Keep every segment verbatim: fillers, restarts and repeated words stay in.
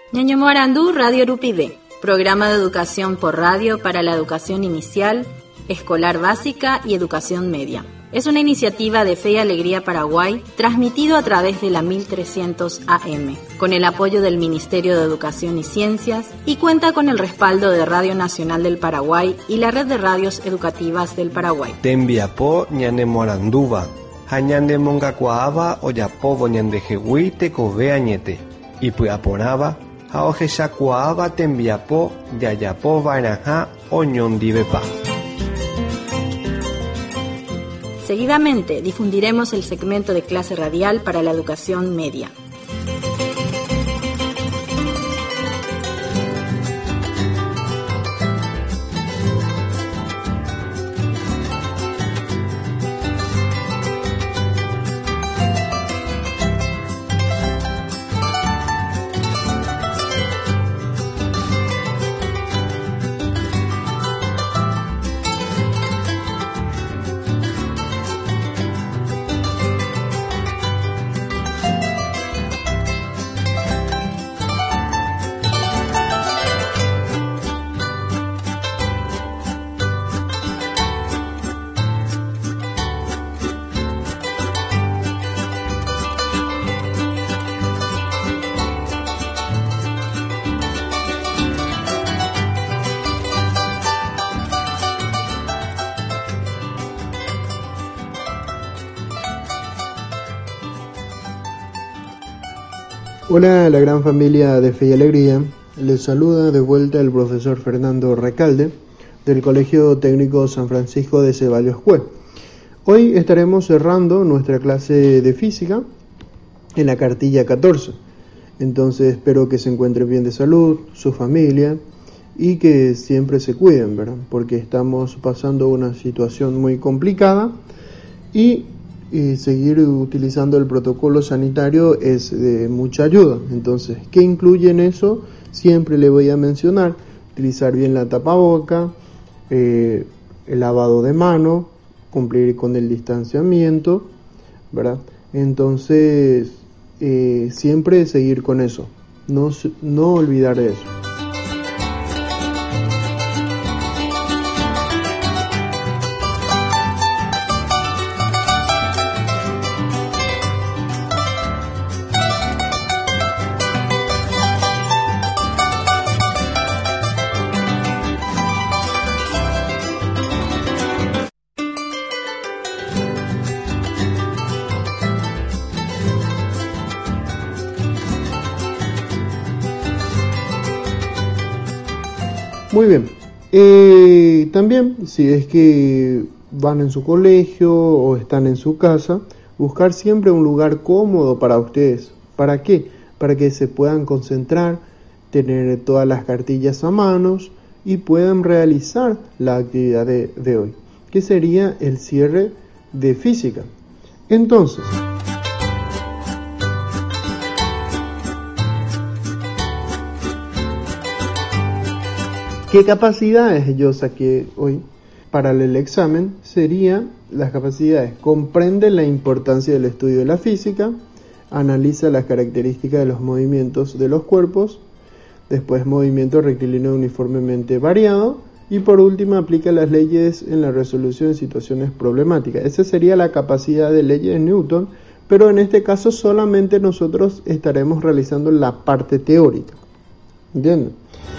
Ñaño Morandú, Radio Rupide, programa de educación por radio para la educación inicial, escolar básica y educación media. Es una iniciativa de Fe y Alegría Paraguay, transmitido a través de la mil trescientos A M, con el apoyo del Ministerio de Educación y Ciencias, y cuenta con el respaldo de Radio Nacional del Paraguay y la Red de Radios Educativas del Paraguay. Tembiapo ñane moranduva, hañande mongacuaaba oyapovo ñandejehui tekove añete, y puyaporaba, haojeshakuaaba tembiapo de ayapo vairaja oñondivepa. Seguidamente difundiremos el segmento de clase radial para la educación media. Hola a la gran familia de Fe y Alegría, les saluda de vuelta el profesor Fernando Recalde del Colegio Técnico San Francisco de Ceballos Cue. Hoy estaremos cerrando nuestra clase de física en la cartilla catorce, entonces espero que se encuentren bien de salud, su familia y que siempre se cuiden, ¿verdad? Porque estamos pasando una situación muy complicada y Y seguir utilizando el protocolo sanitario es de mucha ayuda. Entonces, ¿qué incluye en eso? Siempre le voy a mencionar: utilizar bien la tapaboca, eh, el lavado de mano, cumplir con el distanciamiento, ¿verdad? Entonces, eh, siempre seguir con eso, no, no olvidar de eso. Muy bien, eh, también si es que van en su colegio o están en su casa, buscar siempre un lugar cómodo para ustedes. ¿Para qué? Para que se puedan concentrar, tener todas las cartillas a manos y puedan realizar la actividad de, de hoy, que sería el cierre de física. Entonces, ¿qué capacidades yo saqué hoy para el examen? Sería las capacidades: comprende la importancia del estudio de la física, analiza las características de los movimientos de los cuerpos, después movimiento rectilíneo uniformemente variado, y por último aplica las leyes en la resolución de situaciones problemáticas. Esa sería la capacidad de leyes de Newton, pero en este caso solamente nosotros estaremos realizando la parte teórica. ¿Entienden?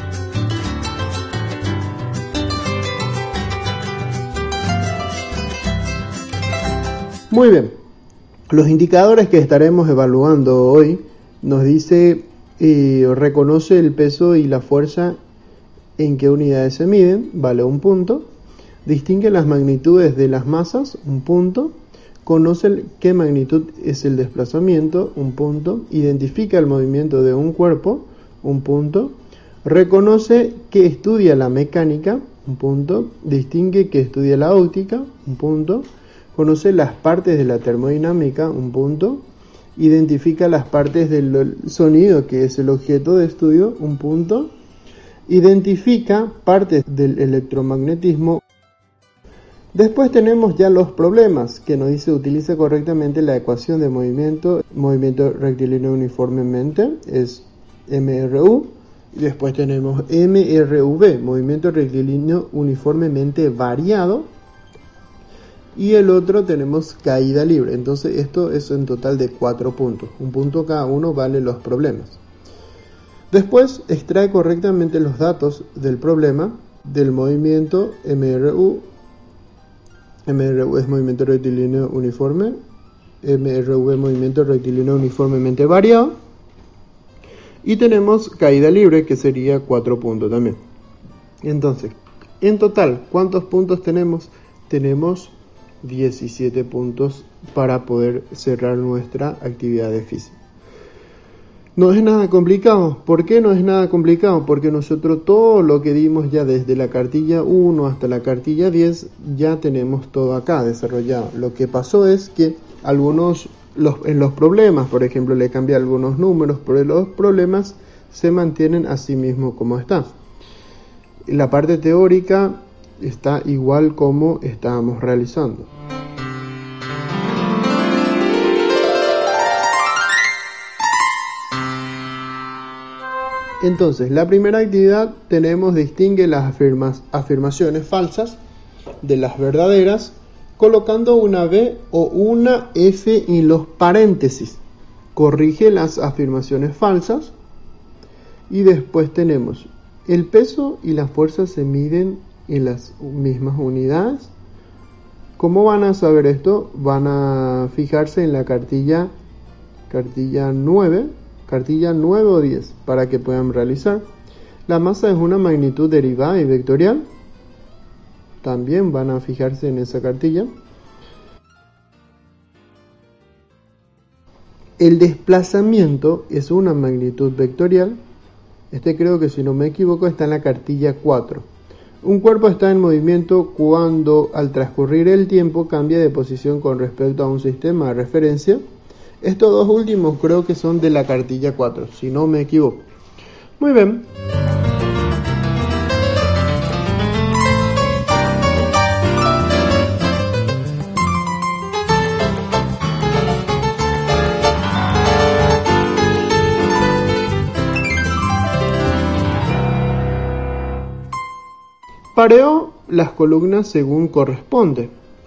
Muy bien, los indicadores que estaremos evaluando hoy nos dice, eh, reconoce el peso y la fuerza en qué unidades se miden, vale un punto, distingue las magnitudes de las masas, un punto, conoce qué magnitud es el desplazamiento, un punto, identifica el movimiento de un cuerpo, un punto, reconoce que estudia la mecánica, un punto, distingue que estudia la óptica, un punto, conoce las partes de la termodinámica, un punto, identifica las partes del sonido, que es el objeto de estudio, un punto, identifica partes del electromagnetismo. Después tenemos ya los problemas, que nos dice: utiliza correctamente la ecuación de movimiento, movimiento rectilíneo uniformemente, es M R U. Y después tenemos M R V, movimiento rectilíneo uniformemente variado. Y el otro tenemos caída libre. Entonces esto es en total de cuatro puntos. Un punto cada uno vale los problemas. Después extrae correctamente los datos del problema del movimiento M R U. M R U es movimiento rectilíneo uniforme. M R V movimiento rectilíneo uniformemente variado. Y tenemos caída libre, que sería cuatro puntos también. Entonces, en total, ¿cuántos puntos tenemos? Tenemos diecisiete puntos para poder cerrar nuestra actividad de física. No es nada complicado. ¿Por qué no es nada complicado? Porque nosotros todo lo que dimos ya desde la cartilla uno hasta la cartilla diez, ya tenemos todo acá desarrollado. Lo que pasó es que algunos... Los, en los problemas, por ejemplo, le cambié algunos números, pero los problemas se mantienen así mismo como está. La parte teórica está igual como estábamos realizando. Entonces, la primera actividad tenemos distingue las afirmas, afirmaciones falsas de las verdaderas, colocando una B o una F en los paréntesis. Corrige las afirmaciones falsas. Y después tenemos el peso y la fuerza se miden en las mismas unidades. ¿Cómo van a saber esto? Van a fijarse en la cartilla, cartilla nueve, cartilla nueve o diez para que puedan realizar. La masa es una magnitud derivada y vectorial. También van a fijarse en esa cartilla. El desplazamiento es una magnitud vectorial. Este creo que, si no me equivoco, está en la cartilla cuatro. Un cuerpo está en movimiento cuando al transcurrir el tiempo cambia de posición con respecto a un sistema de referencia. Estos dos últimos creo que son de la cartilla cuatro, si no me equivoco. Muy bien. Pareo las columnas según corresponde.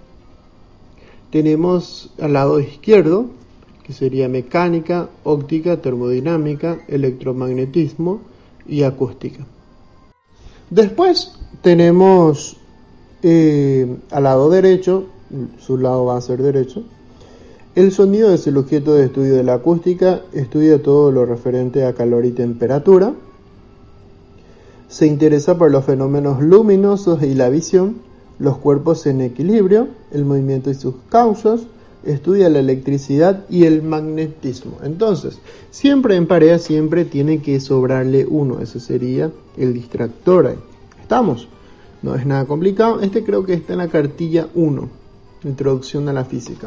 Tenemos al lado izquierdo, que sería mecánica, óptica, termodinámica, electromagnetismo y acústica. Después tenemos eh, al lado derecho, su lado va a ser derecho, el sonido es el objeto de estudio de la acústica, estudia todo lo referente a calor y temperatura. Se interesa por los fenómenos luminosos y la visión, los cuerpos en equilibrio, el movimiento y sus causas, estudia la electricidad y el magnetismo. Entonces, siempre en Pareo siempre tiene que sobrarle uno, ese sería el distractor ahí. ¿Estamos? No es nada complicado, este creo que está en la cartilla uno, Introducción a la Física.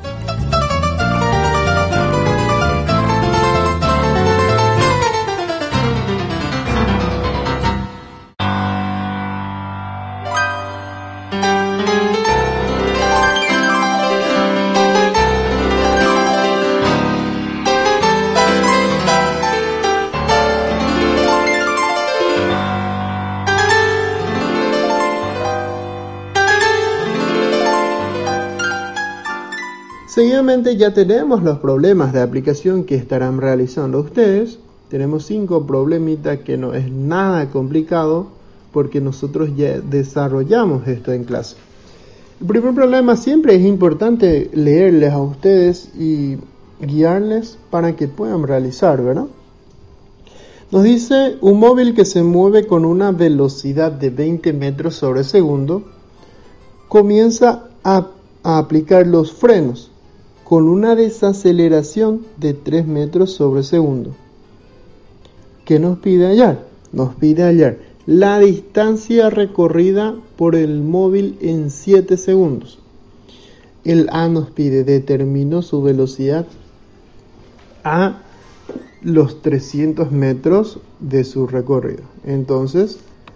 Seguidamente ya tenemos los problemas de aplicación que estarán realizando ustedes. Tenemos cinco problemitas que no es nada complicado porque nosotros ya desarrollamos esto en clase. El primer problema, siempre es importante leerles a ustedes y guiarles para que puedan realizar, ¿verdad? Nos dice un móvil que se mueve con una velocidad de veinte metros sobre segundo comienza a, a aplicar los frenos con una desaceleración de tres metros sobre segundo. ¿Qué nos pide hallar? Nos pide hallar la distancia recorrida por el móvil en siete segundos. El A nos pide, determinó su velocidad a los trescientos metros de su recorrido. Entonces,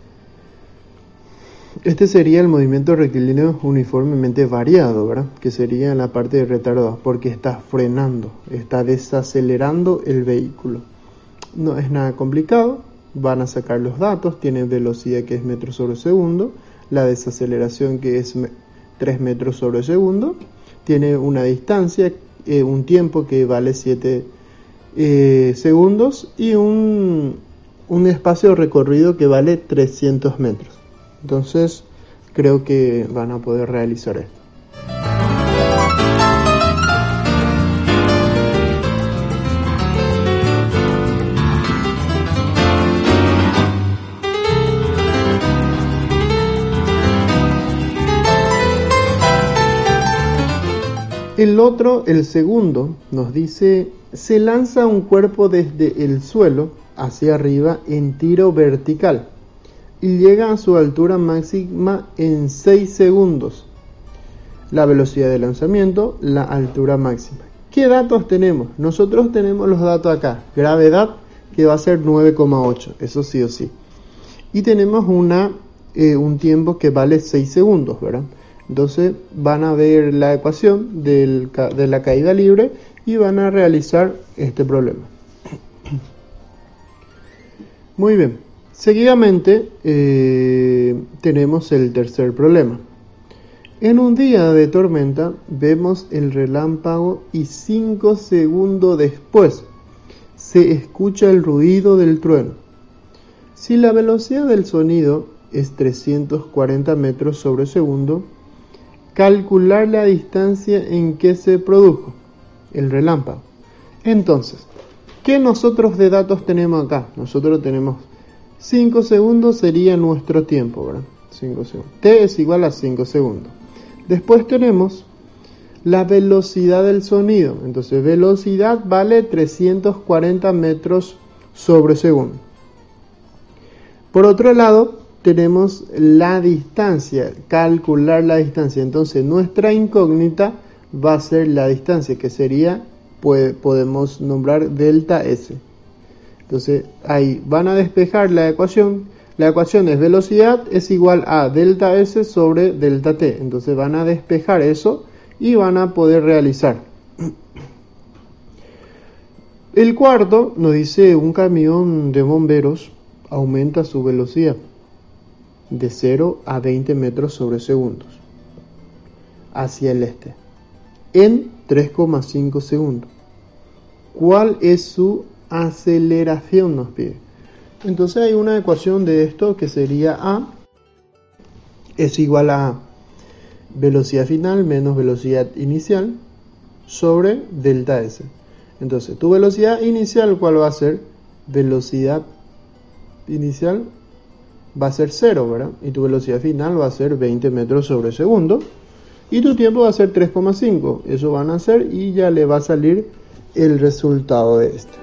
este sería el movimiento rectilíneo uniformemente variado, ¿verdad? Que sería en la parte de retardo, porque está frenando, está desacelerando el vehículo. no es nada complicado, van a sacar los datos, tienen velocidad que es metros sobre segundo, la desaceleración que es tres metros sobre segundo, tiene una distancia, eh, un tiempo que vale siete eh, segundos y un, un espacio recorrido que vale trescientos metros. Entonces creo que van a poder realizar esto. El otro, el segundo, nos dice, se lanza un cuerpo desde el suelo hacia arriba en tiro vertical y llega a su altura máxima en seis segundos. La velocidad de lanzamiento, la altura máxima. ¿Qué datos tenemos? Nosotros tenemos los datos acá. Gravedad, que va a ser nueve coma ocho, eso sí o sí. Y tenemos una, eh, un tiempo que vale seis segundos, ¿verdad? Entonces van a ver la ecuación del, de la caída libre y van a realizar este problema. Muy bien. Seguidamente eh, tenemos el tercer problema. En un día de tormenta vemos el relámpago y cinco segundos después se escucha el ruido del trueno. Si la velocidad del sonido es trescientos cuarenta metros sobre segundo, calcular la distancia en que se produjo el relámpago. Entonces, ¿qué nosotros de datos tenemos acá? Nosotros tenemos cinco segundos sería nuestro tiempo, ¿verdad? cinco segundos. T es igual a cinco segundos. Después tenemos la velocidad del sonido. Entonces, velocidad vale trescientos cuarenta metros sobre segundo. Por otro lado, tenemos la distancia, calcular la distancia. Entonces nuestra incógnita va a ser la distancia, que sería, pues, podemos nombrar delta S. Entonces ahí van a despejar la ecuación. La ecuación es velocidad es igual a delta S sobre delta T. Entonces van a despejar eso y van a poder realizar. El cuarto nos dice, un camión de bomberos aumenta su velocidad de cero a veinte metros sobre segundos hacia el este en tres coma cinco segundos. ¿Cuál es su aceleración? Nos pide. Entonces hay una ecuación de esto que sería A es igual a velocidad final menos velocidad inicial sobre delta S. Entonces tu velocidad inicial, ¿cuál va a ser? Velocidad inicial va a ser cero, ¿verdad? Y tu velocidad final va a ser veinte metros sobre segundo. Y tu tiempo va a ser tres coma cinco. Eso van a hacer y ya le va a salir el resultado de este.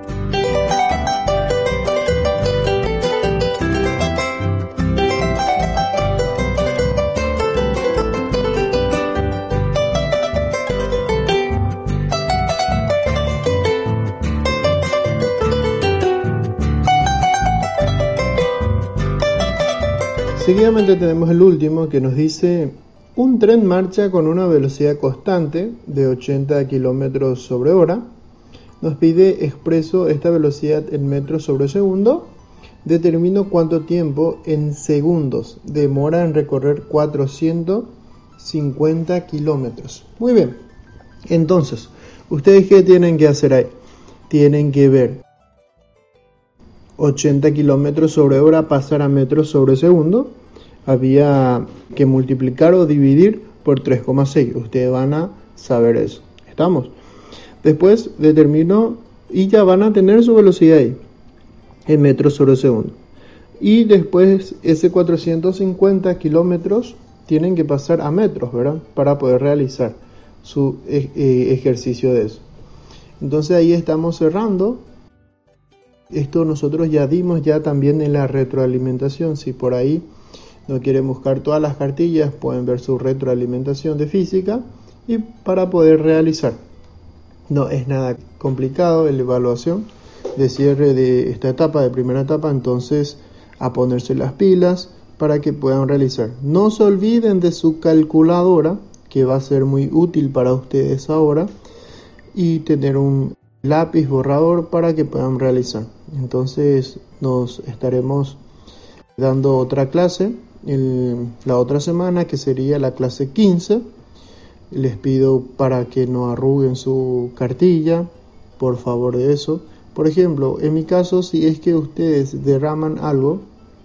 Seguidamente tenemos el último que nos dice, un tren marcha con una velocidad constante de ochenta kilómetros sobre hora. Nos pide expreso esta velocidad en metros sobre segundo. Determino cuánto tiempo en segundos demora en recorrer cuatrocientos cincuenta kilómetros. Muy bien. Entonces, ¿ustedes qué tienen que hacer ahí? Tienen que ver ochenta kilómetros sobre hora pasar a metros sobre segundo, había que multiplicar o dividir por tres coma seis. Ustedes van a saber eso. ¿Estamos? Después determino y ya van a tener su velocidad ahí en metros sobre segundo. Y después ese cuatrocientos cincuenta kilómetros tienen que pasar a metros, ¿verdad? Para poder realizar su eh, ejercicio de eso. Entonces ahí estamos cerrando. Esto nosotros ya dimos ya también en la retroalimentación. Si por ahí no quieren buscar todas las cartillas, pueden ver su retroalimentación de física y para poder realizar. No es nada complicado la evaluación de cierre de esta etapa, de primera etapa. Entonces a ponerse las pilas para que puedan realizar. No se olviden de su calculadora, que va a ser muy útil para ustedes ahora, y tener un lápiz borrador para que puedan realizar. Entonces nos estaremos dando otra clase el, la otra semana, que sería la clase quince. Les pido para que no arruguen su cartilla, por favor de eso. Por ejemplo, en mi caso, si es que ustedes derraman algo,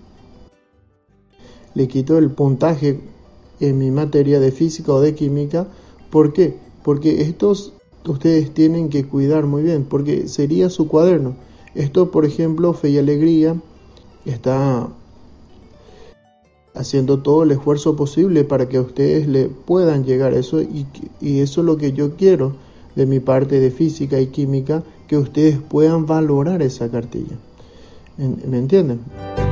le quito el puntaje en mi materia de física o de química. ¿Por qué? Porque estos ustedes tienen que cuidar muy bien, porque sería su cuaderno. Esto, por ejemplo, Fe y Alegría está haciendo todo el esfuerzo posible para que ustedes le puedan llegar a eso, y, y eso es lo que yo quiero de mi parte de física y química, que ustedes puedan valorar esa cartilla. ¿Me entienden?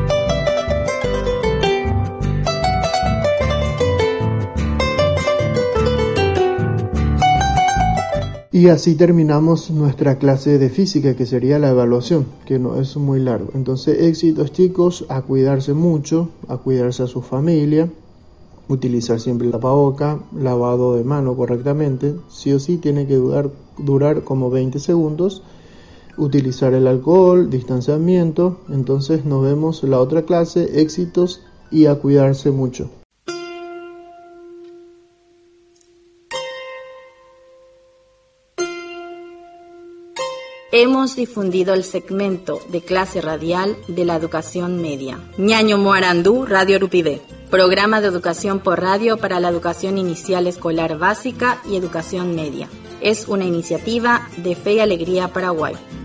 Y así terminamos nuestra clase de física, que sería la evaluación, que no es muy largo. Entonces, éxitos, chicos, a cuidarse mucho, a cuidarse a su familia, utilizar siempre el tapaboca, lavado de mano correctamente, sí o sí tiene que durar, durar como veinte segundos, utilizar el alcohol, distanciamiento. Entonces nos vemos en la otra clase, éxitos y a cuidarse mucho. Hemos difundido el segmento de clase radial de la educación media. Ñaño Moarandú, Radio Urupide. Programa de educación por radio para la educación inicial escolar básica y educación media. Es una iniciativa de Fe y Alegría Paraguay.